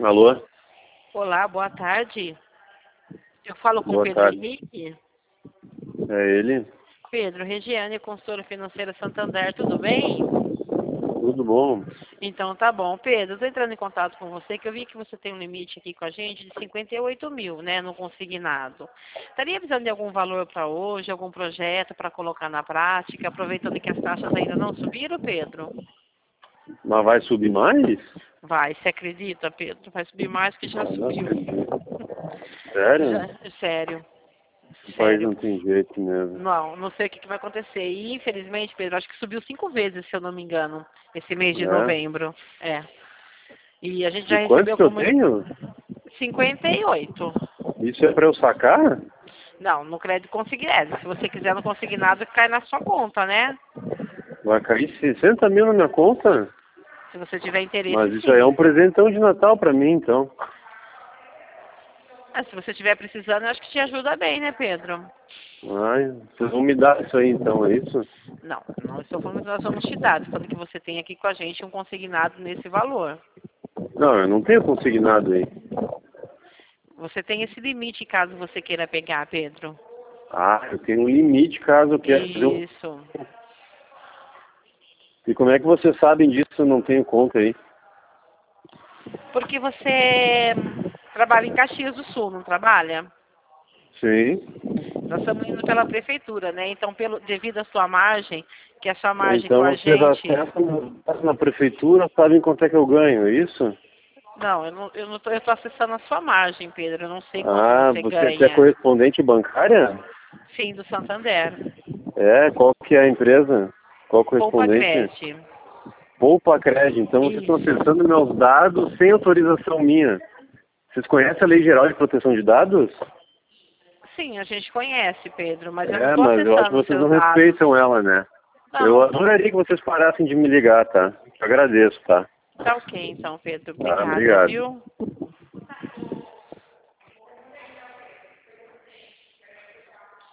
Alô? Olá, boa tarde. Eu falo com o Boa Pedro tarde. Henrique. É ele? Pedro, Regiane, consultora financeira Santander, tudo bem? Tudo bom? Então tá bom. Pedro, eu tô entrando em contato com você, que eu vi que você tem um limite aqui com a gente de 58 mil, né, no consignado. Estaria precisando de algum valor para hoje, algum projeto para colocar na prática, aproveitando que as taxas ainda não subiram, Pedro? Mas vai subir mais? Vai, você acredita, Pedro? Vai subir mais que já Ah, não subiu. acredito. Sério? Sério, O país sério. não tem jeito mesmo. Não sei o que vai acontecer. E, infelizmente, Pedro, acho que subiu 5 vezes, se eu não me engano, esse mês de É? novembro. É. E a gente já E quantos recebeu que eu como tenho? 58. Isso é pra eu sacar? Não, no crédito consignado. Se você quiser no consignado, cai na sua conta, né? Vai cair 60 mil na minha conta? Se você tiver interesse, Mas isso aí é sim. um presentão de Natal pra mim, então. Se você estiver precisando, eu acho que te ajuda bem, né, Pedro? Ai, vocês vão me dar isso aí então, é isso? Não estou falando que nós vamos te dar. Estou falando que você tem aqui com a gente um consignado nesse valor. Não, eu não tenho consignado aí. Você tem esse limite caso você queira pegar, Pedro. Ah, eu tenho um limite caso eu queira fazer um... Isso. E como é que vocês sabem disso se eu não tenho conta aí? Porque você trabalha em Caxias do Sul, não trabalha? Sim. Nós estamos indo pela prefeitura, né? Então, devido à sua margem, que a sua margem com Então a vocês gente... acessam na prefeitura, sabem quanto é que eu ganho, é isso? Não, eu tô acessando a sua margem, Pedro. Eu não sei quanto Ah, você você é ganha. correspondente bancária? Sim, do Santander. É, qual que é a empresa? Qual Poupa correspondente? Cred. Poupa Crédito. Então vocês estão Isso. acessando meus dados sem autorização minha. Vocês conhecem a Lei Geral de Proteção de Dados? Sim, a gente conhece, Pedro, mas eu não É, estou mas eu acho que acessando os vocês seus não dados. respeitam ela, né? Eu Não, adoraria que vocês parassem de me ligar, tá? Agradeço, tá? tá ok então, Pedro. Tá, Obrigada, obrigado. viu?